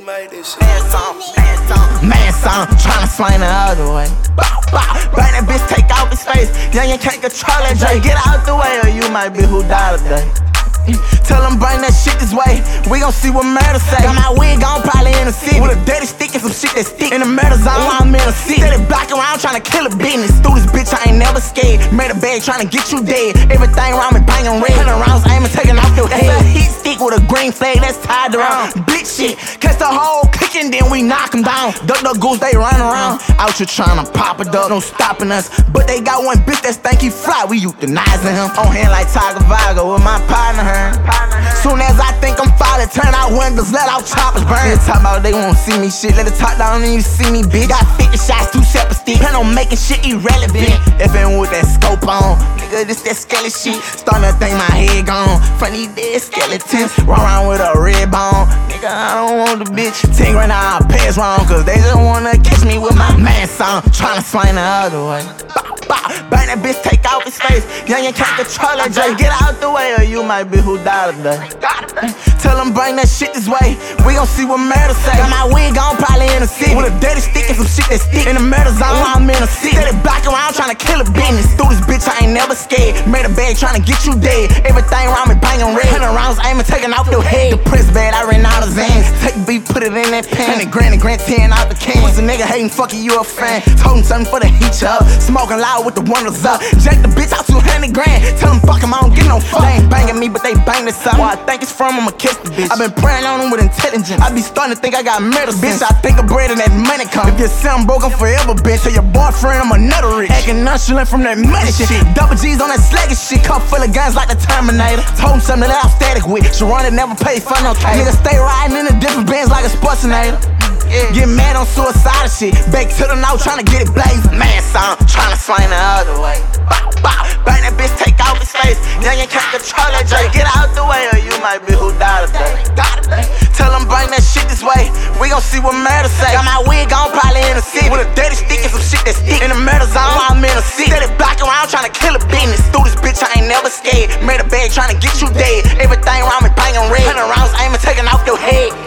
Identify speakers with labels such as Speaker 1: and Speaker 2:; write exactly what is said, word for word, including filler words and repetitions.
Speaker 1: made this shit.
Speaker 2: Man song, man song, man song, tryna swing the other way. Bow, bow, bang that bitch, take off his face. Young, you can't control that J. Get out the way, or you might be who died today. Tell them bring that shit this way. We gon' see what murder say. Got my wig on, probably in the city with a dirty stick and some shit that stick. In the murder zone, I'm in a city. Steady block around tryna kill a business. Through this bitch, I ain't never scared. Made a bag tryna get you dead. Everything around me banging red. Hundred rounds aiming, taking off your head. That's a heat stick with a green flag that's tied around. Blitz shit, catch the whole click and then we knock them down. Duck the goose, they run around. Out here tryna pop it up, no stopping us. But they got one bitch that stanky fly. We euthanizing him. On hand like Tiger Vago with my partner, her. Soon as I think I'm falling, turn out windows, let out choppers burn. They talk about they won't see me shit, let it talk down and you see me, bitch. Got fifty shots, two separate sticks, plan on making shit irrelevant. Effing with that scope on, nigga, this that skelly shit. Starting to think my head gone, funny dead skeletons. Run around with a red bone, nigga, I don't want the bitch. Think right now I pass wrong, cause they just wanna catch me with my man song, tryna swing the other way. Bow, bow, bang that bitch, take off his face. Young, you can't control that J. Get out the way, or you might be who died today. Tell them bring that shit this way. We gon' see what murder say. Got my wig on, probably in the city with a dirty stick and some shit that stick. In the murder zone, I'm in a city. Steady block around tryna kill a business. Through this bitch, I ain't never scared. Made a bag tryna get you dead. Everything around me banging red. Hundred rounds aiming, taking off your head. The press bad, I ran out of Zans. Take beef, put it in that pan. Hundred grand and grand ten out the can. Was a nigga hating, fucking you a fan. Told him something for the heat you up. Smoking loud with the windows up. Jack the bitch out two hundred grand. Tell him fuck him, I don't get no fuck. They ain't banging me, but they bang this up. Where I think it's from, I'ma kiss the bitch. I been praying on him with intelligence. I be starting to think I got medicine. Bitch, I think of bread and that money come. If your son broken forever, bitch, tell your boyfriend I'm another rich. Acting nonchalant from that money shit. Double G's on that sluggish shit. Cup full of guns like the Terminator. Told him something that I'm static with. Sharonda never paid for no cake. Nigga stay riding in the different bands like a Sportsinator. Yeah. Get mad on suicide shit. Back to the north, tryna get it blazing. Man song, tryna swing the other way. Bow, bow, bang that bitch, take off his face. Young, you can't control that J. Get out the way, or you might be who died today. Tell them bring that shit this way. We gon' see what murder say. Got my wig on, probably in the city with a dirty stick and some shit that stick. In the murder zone, I'm in a city. Steady block around tryna kill a business. Through this bitch, I ain't never scared. Made a bag tryna get you dead. Everything around me banging red. Hundred rounds aiming, taking off your head.